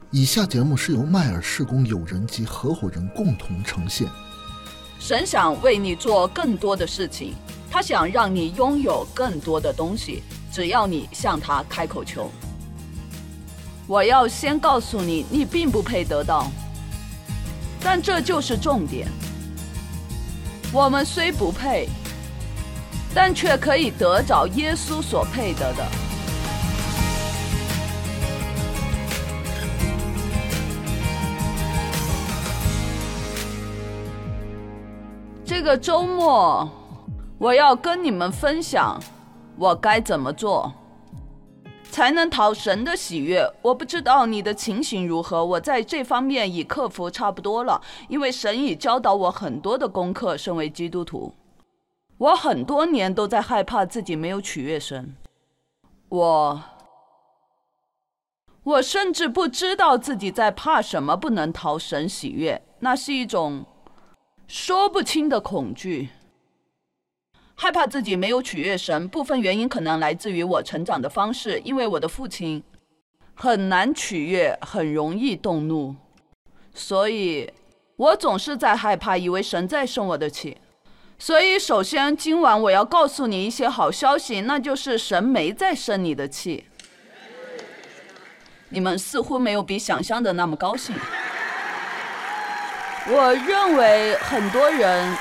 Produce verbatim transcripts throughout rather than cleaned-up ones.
以下节目是由麦尔事工友人及合伙人共同呈现。 神想为你做更多的事情，他想让你拥有更多的东西，只要你向他开口求。我要先告诉你，你并不配得到，但这就是重点。我们虽不配，但却可以得着耶稣所配得的。这个周末，我要跟你们分享我该怎么做才能讨神的喜悦。我不知道你的情形如何，我在这方面已克服差不多了，因为神已教导我很多的功课。身为基督徒，我很多年都在害怕自己没有取悦神，我我甚至不知道自己在怕什么不能讨神喜悦，那是一种说不清的恐惧。害怕自己没有取悦神，部分原因可能来自于我成长的方式，因为我的父亲很难取悦，很容易动怒，所以我总是在害怕，以为神在生我的气。所以首先今晚我要告诉你一些好消息，那就是神没在生你的气。你们似乎没有比想象的那么高兴。我认为很多人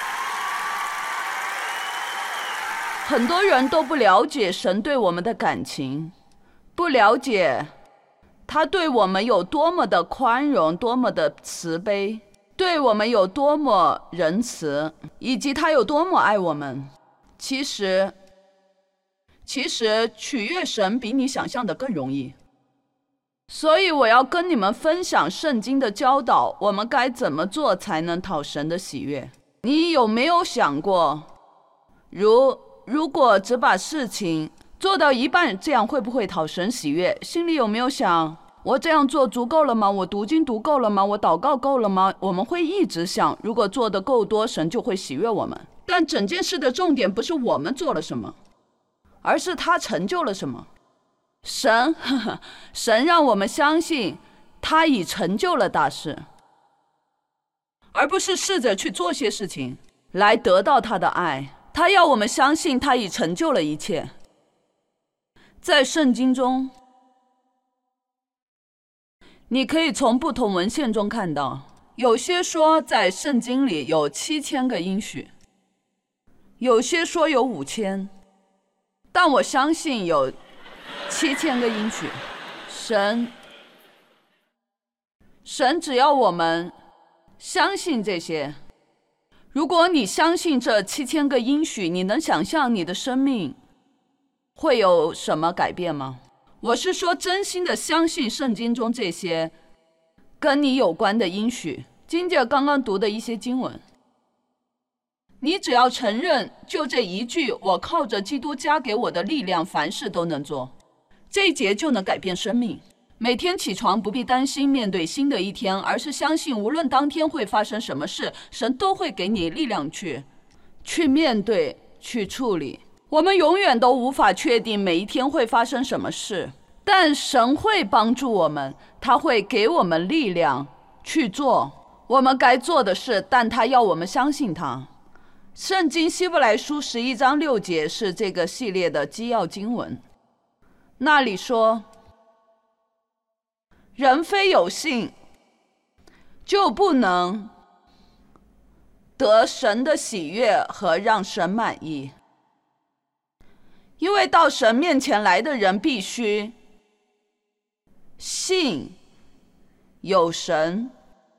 很多人都不了解神对我们的感情，不了解他对我们有多么的宽容，多么的慈悲，对我们有多么仁慈，以及他有多么爱我们。其实其实取悦神比你想象的更容易。所以我要跟你们分享圣经的教导，我们该怎么做才能讨神的喜悦。你有没有想过，如如果只把事情做到一半，这样会不会讨神喜悦？心里有没有想，我这样做足够了吗？我读经读够了吗？我祷告够了吗？我们会一直想，如果做得够多，神就会喜悦我们。但整件事的重点不是我们做了什么，而是他成就了什么。神呵呵神让我们相信他已成就了大事，而不是试着去做些事情来得到他的爱。他要我们相信他已成就了一切。在圣经中，你可以从不同文献中看到，有些说在圣经里有七千个应许，有些说有五千，但我相信有七千个应许。神神只要我们相信这些。如果你相信这七千个应许，你能想象你的生命会有什么改变吗？我是说真心的相信圣经中这些跟你有关的应许。今姐刚刚读的一些经文，你只要承认就这一句，我靠着基督加给我的力量凡事都能做，这一节就能改变生命。每天起床不必担心面对新的一天，而是相信无论当天会发生什么事，神都会给你力量去去面对，去处理。我们永远都无法确定每一天会发生什么事，但神会帮助我们，他会给我们力量去做我们该做的事，但他要我们相信他。圣经希伯来书十一章六节是这个系列的基要经文，那里说，人非有信就不能得神的喜悦和让神满意，因为到神面前来的人必须信有神，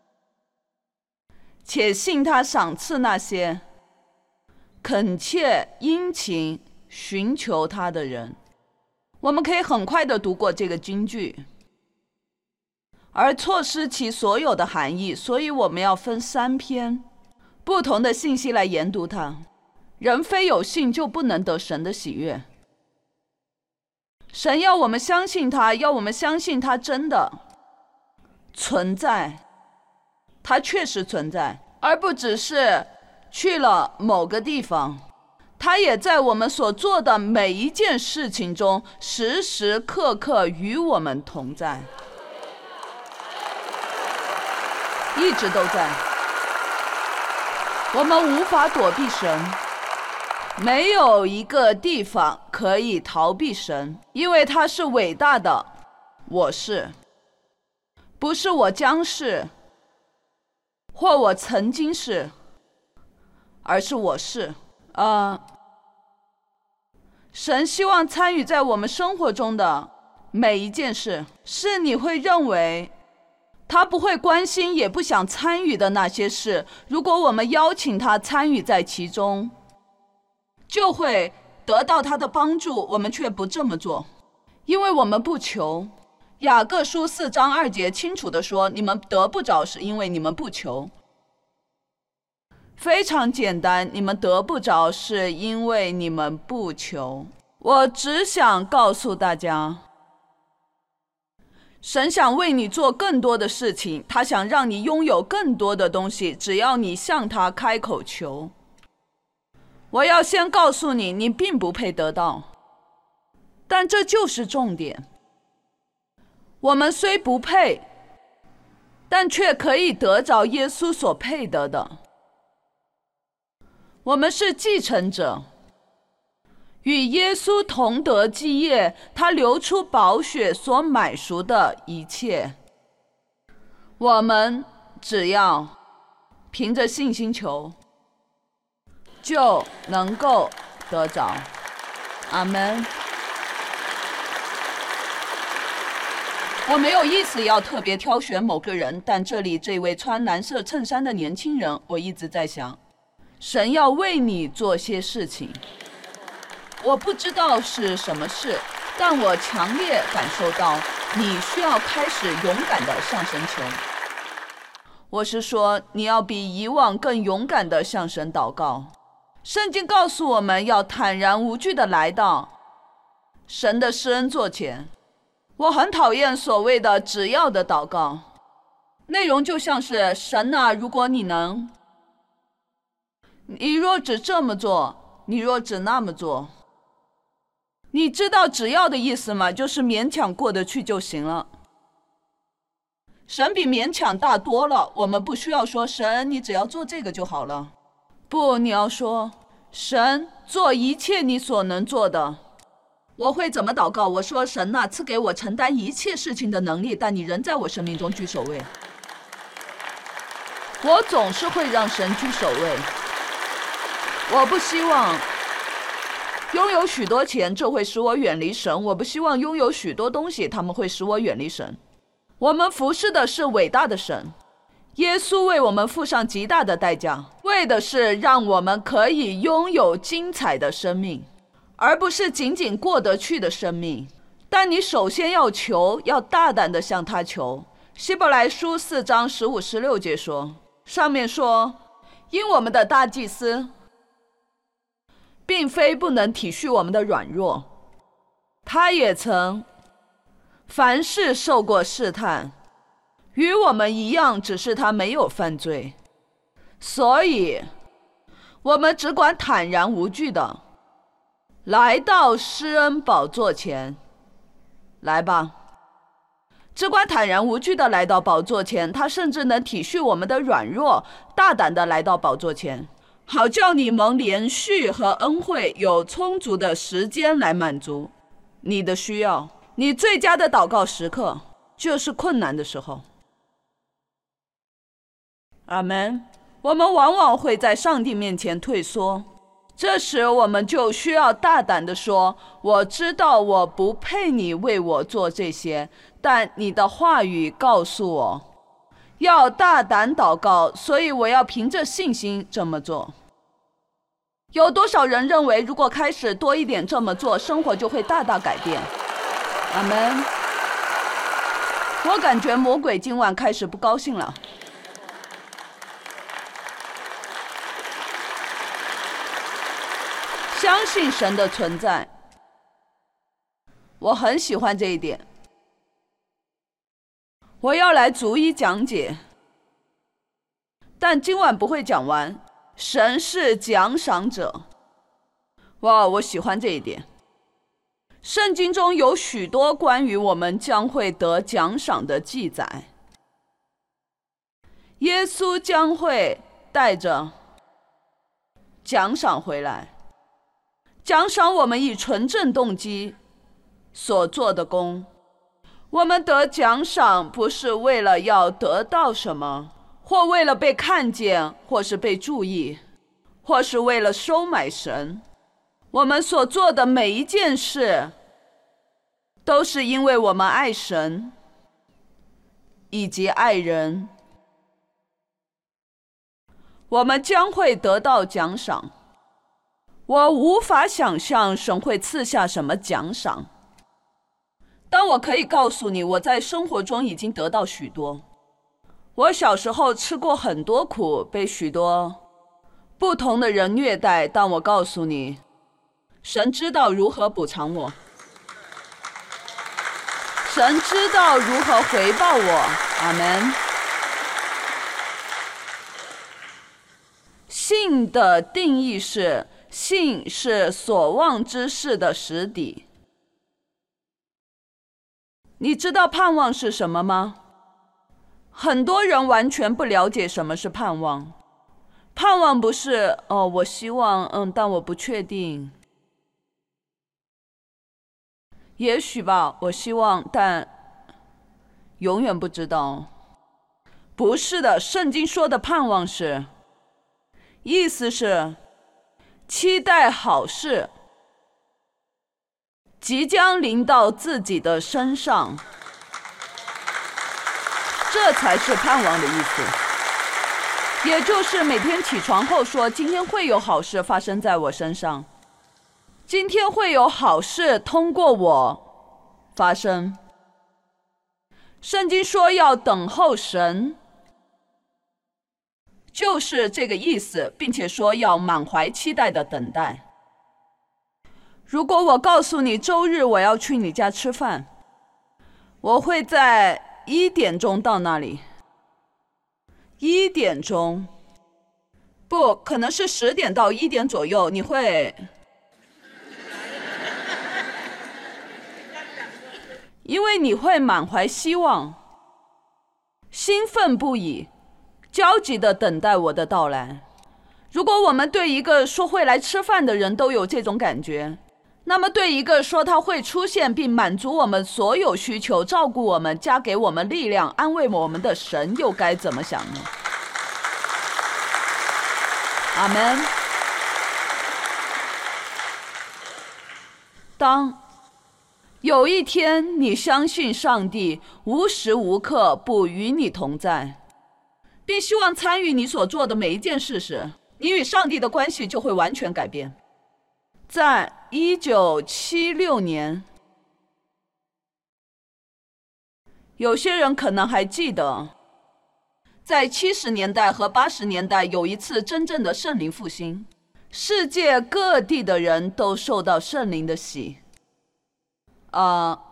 且信他赏赐那些恳切殷勤寻求他的人。我们可以很快地读过这个金句，而错失其所有的含义，所以我们要分三篇不同的信息来研读它。人非有信就不能得神的喜悦。神要我们相信他，要我们相信他真的存在，他确实存在，而不只是去了某个地方，他也在我们所做的每一件事情中时时刻刻与我们同在。 一直都在。我们无法躲避神，没有一个地方可以逃避神，因为他是伟大的。我是，不是我将是，或我曾经是，而是我是。呃，神希望参与在我们生活中的每一件事，是你会认为他不会关心也不想参与的那些事，如果我们邀请他参与在其中，就会得到他的帮助，我们却不这么做，因为我们不求。雅各书四章二节清楚地说，你们得不着是因为你们不求。非常简单，你们得不着是因为你们不求。我只想告诉大家，神想为你做更多的事情，他想让你拥有更多的东西，只要你向他开口求。我要先告诉你，你并不配得到，但这就是重点。我们虽不配，但却可以得着耶稣所配得的。我们是继承者，与耶稣同得基业，他流出宝血所买赎的一切。我们只要凭着信心求，就能够得着。阿们。我没有意思要特别挑选某个人，但这里这位穿蓝色衬衫的年轻人，我一直在想，神要为你做些事情。我不知道是什么事，但我强烈感受到你需要开始勇敢地向神求。我是说，你要比以往更勇敢地向神祷告。圣经告诉我们要坦然无惧地来到神的施恩座前。我很讨厌所谓的只要的祷告，内容就像是神啊，如果你能，你若只这么做，你若只那么做。你知道只要的意思吗？就是勉强过得去就行了。神比勉强大多了，我们不需要说神你只要做这个就好了，不，你要说神做一切你所能做的。我会怎么祷告？我说神啊，赐给我承担一切事情的能力，但你仍在我生命中居首位。我总是会让神居首位。我不希望拥有许多钱，这会使我远离神。我不希望拥有许多东西，他们会使我远离神。我们服侍的是伟大的神，耶稣为我们付上极大的代价，为的是让我们可以拥有精彩的生命，而不是仅仅过得去的生命。但你首先要求，要大胆地向他求。希伯来书四章十五十六节说，上面说，因我们的大祭司并非不能体恤我们的软弱，他也曾凡事受过试探，与我们一样，只是他没有犯罪。所以我们只管坦然无惧的来到施恩宝座前。来吧，只管坦然无惧的来到宝座前，他甚至能体恤我们的软弱，大胆的来到宝座前，好叫你蒙连续和恩惠，有充足的时间来满足你的需要。你最佳的祷告时刻就是困难的时候。阿们。我们往往会在上帝面前退缩，这时我们就需要大胆地说，我知道我不配你为我做这些，但你的话语告诉我要大胆祷告，所以我要凭着信心这么做。有多少人认为如果开始多一点这么做，生活就会大大改变？阿们。我感觉魔鬼今晚开始不高兴了。相信神的存在，我很喜欢这一点。我要来逐一讲解，但今晚不会讲完。神是奖赏者，哇，我喜欢这一点。圣经中有许多关于我们将会得奖赏的记载。 耶稣将会带着奖赏回来，奖赏我们以纯正动机所做的工。我们得奖赏不是为了要得到什么，或为了被看见，或是被注意，或是为了收买神。我们所做的每一件事都是因为我们爱神以及爱人。我们将会得到奖赏。我无法想象神会赐下什么奖赏，但我可以告诉你，我在生活中已经得到许多。我小时候吃过很多苦，被许多不同的人虐待，但我告诉你，神知道如何补偿我，神知道如何回报我。阿们。信的定义是，信是所望之事的实底。你知道盼望是什么吗？很多人完全不了解什么是盼望。盼望不是哦，我希望，嗯，但我不确定。也许吧，我希望，但永远不知道。不是的，圣经说的盼望是，意思是期待好事即将临到自己的身上，这才是盼望的意思。也就是每天起床后说，今天会有好事发生在我身上，今天会有好事通过我发生。圣经说要等候神，就是这个意思，并且说要满怀期待的等待。如果我告诉你周日我要去你家吃饭，我会在一点钟到那里。一点钟，不可能是十点到一点左右，你会因为你会满怀希望，兴奋不已，焦急地等待我的到来。如果我们对一个说会来吃饭的人都有这种感觉，那么对一个说他会出现并满足我们所有需求、照顾我们、加给我们力量、安慰我们的神又该怎么想呢？阿们。当有一天你相信上帝无时无刻不与你同在，并希望参与你所做的每一件事时，你与上帝的关系就会完全改变。在一九七六年，有些人可能还记得，在七十年代和八十年代有一次真正的圣灵复兴，世界各地的人都受到圣灵的洗，呃，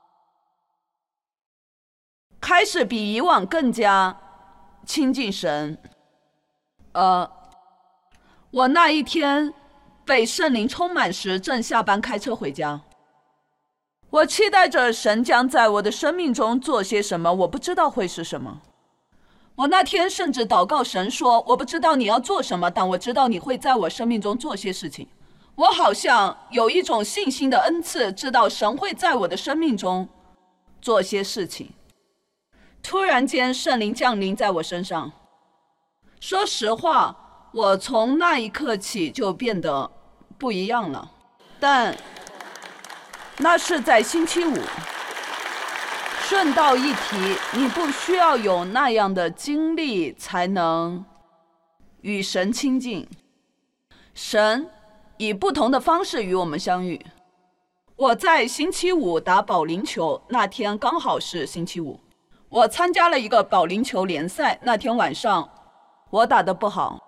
开始比以往更加亲近神。呃，我那一天被圣灵充满时，正下班开车回家。我期待着神将在我的生命中做些什么，我不知道会是什么。我那天甚至祷告神说，我不知道你要做什么，但我知道你会在我生命中做些事情。我好像有一种信心的恩赐，知道神会在我的生命中做些事情。突然间圣灵降临在我身上，说实话，我从那一刻起就变得不一样了。但那是在星期五。顺道一提，你不需要有那样的经历才能与神亲近。神以不同的方式与我们相遇。我在星期五打保龄球，那天刚好是星期五。我参加了一个保龄球联赛，那天晚上我打得不好。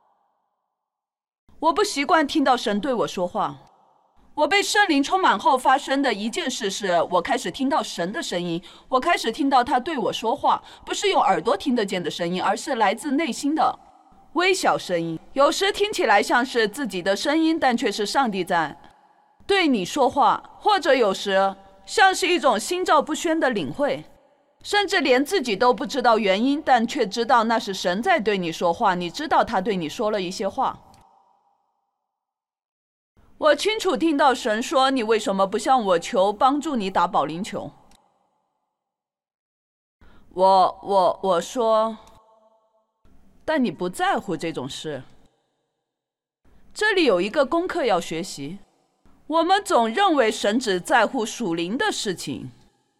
我不习惯听到神对我说话。我被圣灵充满后发生的一件事是，我开始听到神的声音，我开始听到他对我说话，不是用耳朵听得见的声音，而是来自内心的微小声音。有时听起来像是自己的声音，但却是上帝在对你说话，或者有时像是一种心照不宣的领会。 甚至连自己都不知道原因，但却知道那是神在对你说话，你知道他对你说了一些话。我清楚听到神说，你为什么不向我求帮助你打保龄球？我我我说，但你不在乎这种事。这里有一个功课要学习，我们总认为神只在乎属灵的事情，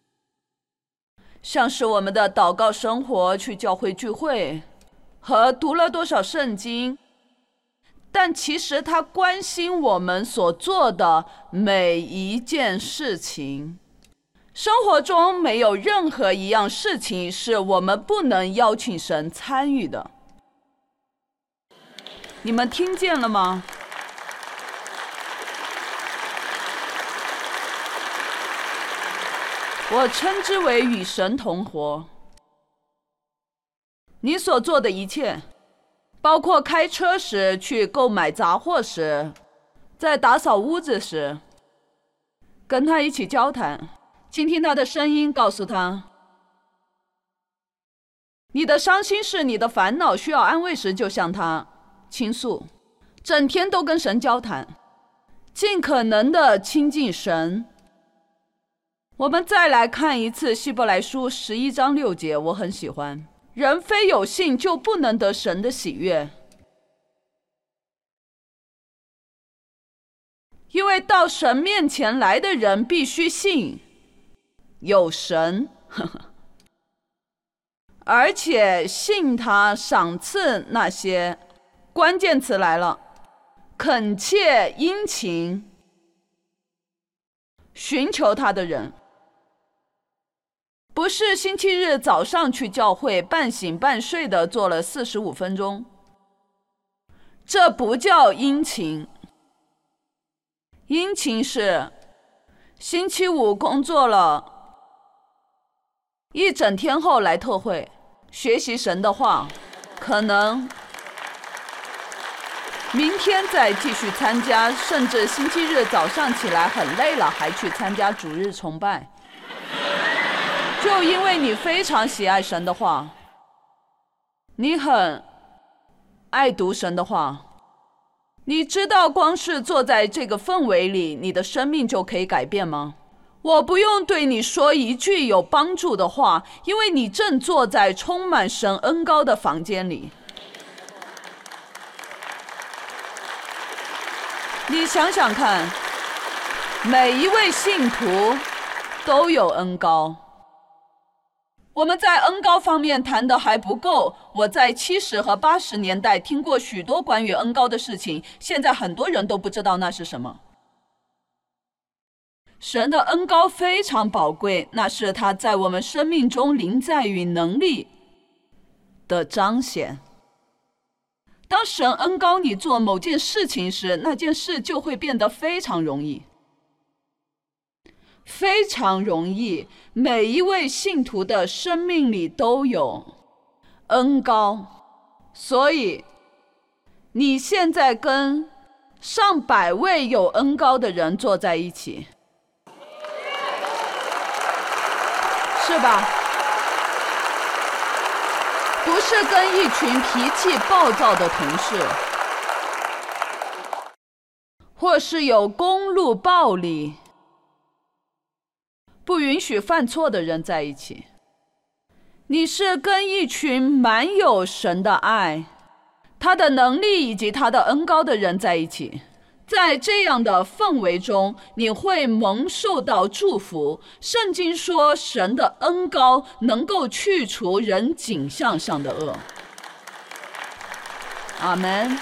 像是我们的祷告生活、去教会聚会和读了多少圣经，但其实他关心我们所做的每一件事情。生活中没有任何一样事情是我们不能邀请神参与的。你们听见了吗？我称之为与神同活。你所做的一切，包括开车时、去购买杂货时、在打扫屋子时，跟他一起交谈，倾听他的声音，告诉他你的伤心事、你的烦恼需要安慰时，就向他倾诉，整天都跟神交谈，尽可能的亲近神。我们再来看一次希伯来书十一章六节，我很喜欢。人非有信就不能得神的喜悦，因为到神面前来的人必须信有神，呵呵，而且信他赏赐那些，关键词来了，恳切殷勤寻求他的人。不是星期日早上去教会半醒半睡的做了四十五分钟，这不叫殷勤。殷勤是星期五工作了一整天后来特会学习神的话，可能明天再继续参加，甚至星期日早上起来很累了还去参加主日崇拜。就因为你非常喜爱神的话，你很爱读神的话，你知道光是坐在这个氛围里，你的生命就可以改变吗？我不用对你说一句有帮助的话，因为你正坐在充满神恩膏的房间里。你想想看，每一位信徒都有恩膏。我们在恩膏方面谈得还不够。我在七十和八十年代听过许多关于恩膏的事情，现在很多人都不知道那是什么。神的恩膏非常宝贵，那是他在我们生命中临在与能力的彰显。当神恩膏你做某件事情时，那件事就会变得非常容易。非常容易，每一位信徒的生命里都有恩膏，所以你现在跟上百位有恩膏的人坐在一起，是吧？不是跟一群脾气暴躁的同事，或是有公路暴力不允许犯错的人在一起，你是跟一群满有神的爱、他的能力以及他的恩膏的人在一起。在这样的氛围中，你会蒙受到祝福。圣经说，神的恩膏能够去除人景象上的恶。阿们。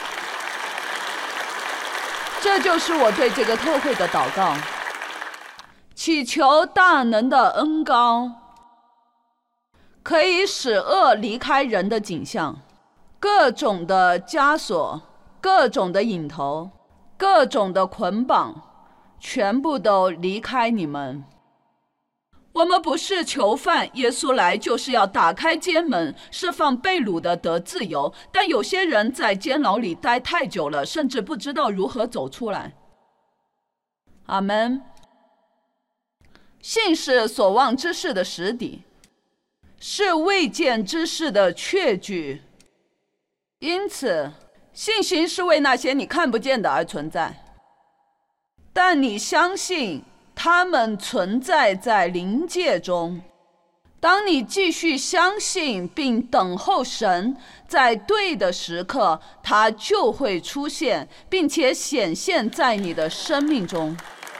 这就是我对这个特会的祷告。祈求大能的恩膏可以使恶离开人的景象，各种的枷锁、各种的引头、各种的捆绑，全部都离开你们。我们不是囚犯，耶稣来就是要打开监门，释放被掳的得自由。但有些人在监牢里待太久了，甚至不知道如何走出来。阿们。信是所望之事的实底， 是未见之事的确据。因此，信心是为那些你看不见的而存在，但你相信它们存在在灵界中。当你继续相信并等候神，在对的时刻，它就会出现，并且显现在你的生命中。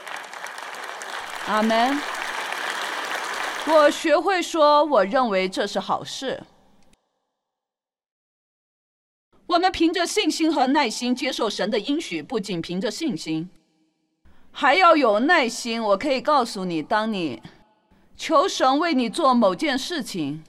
阿们。我学会说，我认为这是好事。我们凭着信心和耐心接受神的应许，不仅凭着信心，还要有耐心。我可以告诉你，当你求神为你做某件事情，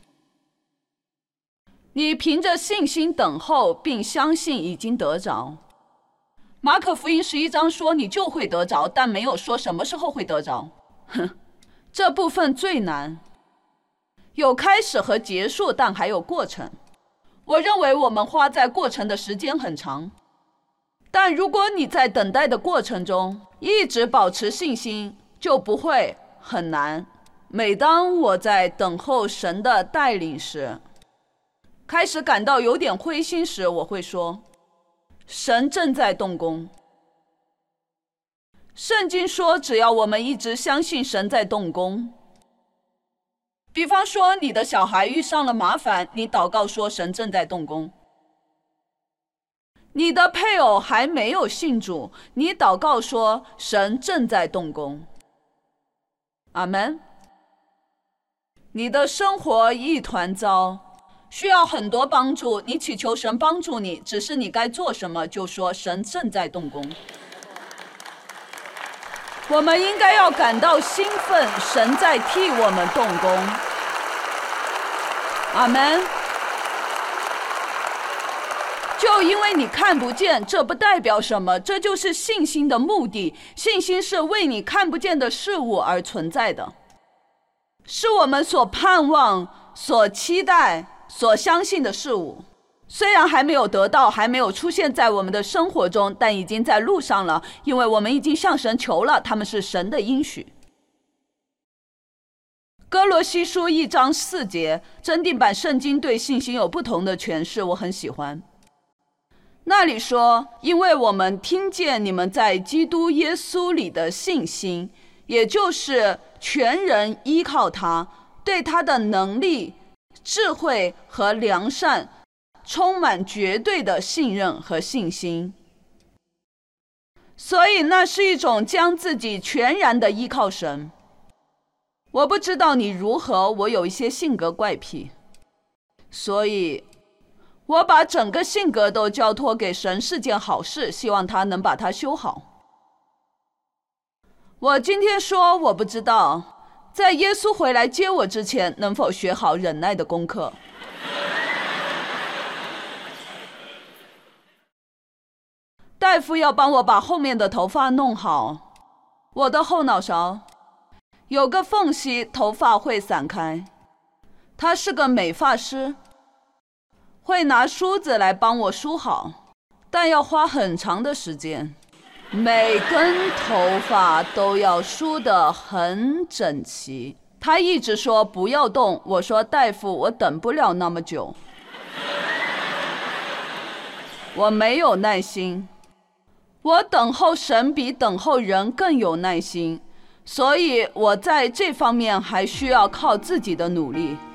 你凭着信心等候，并相信已经得着。马可福音十一章说你就会得着，但没有说什么时候会得着。哼，这部分最难，有开始和结束，但还有过程。我认为我们花在过程的时间很长，但如果你在等待的过程中一直保持信心，就不会很难。每当我在等候神的带领时，开始感到有点灰心时，我会说，神正在动工。圣经说，只要我们一直相信神在动工。比方说，你的小孩遇上了麻烦，你祷告说神正在动工。你的配偶还没有信主，你祷告说神正在动工。阿们。你的生活一团糟，需要很多帮助，你祈求神帮助你，只是你该做什么，就说神正在动工。我们应该要感到兴奋，神在替我们动工。阿们。就因为你看不见，这不代表什么，这就是信心的目的。信心是为你看不见的事物而存在的，是我们所盼望、所期待、所相信的事物。虽然还没有得到，还没有出现在我们的生活中，但已经在路上了，因为我们已经向神求了，他们是神的应许。哥罗西书一章四节，真订版圣经对信心有不同的诠释，我很喜欢。那里说，因为我们听见你们在基督耶稣里的信心，也就是全人依靠他，对他的能力、智慧和良善充满绝对的信任和信心。所以那是一种将自己全然的依靠神。我不知道你如何，我有一些性格怪癖，所以我把整个性格都交托给神是件好事，希望他能把它修好。我今天说，我不知道在耶稣回来接我之前能否学好忍耐的功课。大夫要帮我把后面的头发弄好，我的后脑勺有个缝隙，头发会散开。他是个美发师，会拿梳子来帮我梳好，但要花很长的时间。每根头发都要梳得很整齐。他一直说不要动，我说大夫，我等不了那么久。我没有耐心，我等候神比等候人更有耐心，所以我在这方面还需要靠自己的努力。